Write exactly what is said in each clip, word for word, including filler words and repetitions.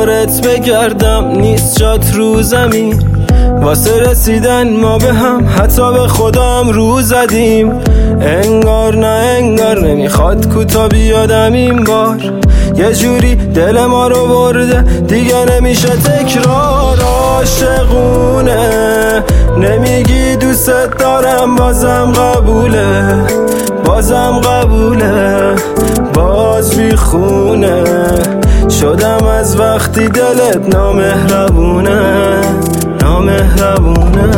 دورت بگردم نیست جات رو زمین. واسه رسیدن ما به هم حتی به خودم رو زدیم. انگار نه انگار نمیخواد کوتا بیادم این بار. یه جوری دل ما رو برده دیگه نمیشه تکرار. عاشقونه نمیگی دوست دارم بازم قبوله، بازم قبوله، باز بیخونه شدم از وقتی دلت نامهربونه، نامهربونه.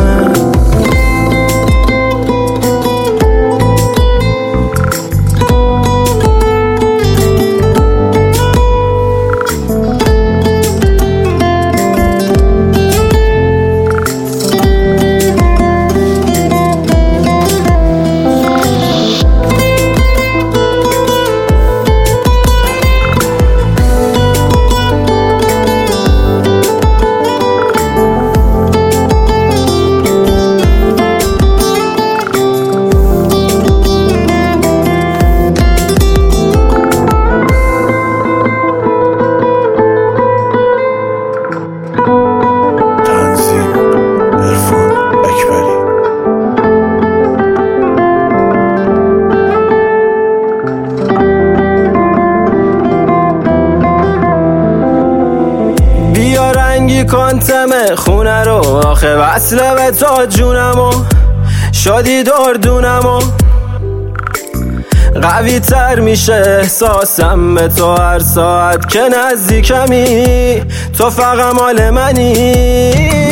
کانتم خونه رو آخه وصله به تا جونمو شادی دردونمو قوی تر میشه احساسم به تو هر ساعت که نزدیکمی. تو فقط مال منی.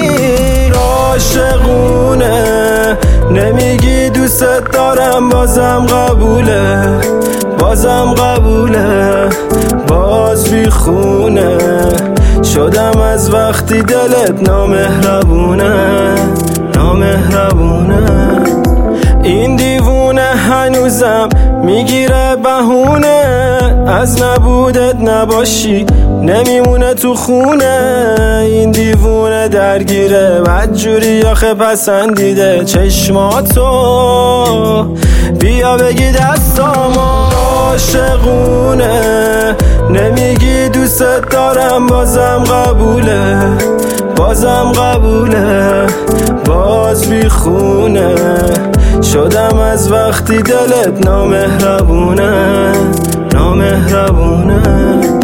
عاشقونه نمیگی دوست دارم بازم قبوله، بازم قبوله، باز بیخونه شدم از وقتی دلت نامهربونه، نامهربونه. این دیوونه هنوزم میگیره بهونه از نبودت نباشی نمیمونه تو خونه. این دیوونه درگیره بدجوری آخه پسندیده چشماتو بیا بگی دستامو. عاشقونه نمیگی دوست دارم بازم قبوله، بازم قبوله، باز بیخونه شدم از وقتی دلت نامهربونه، نامهربونه.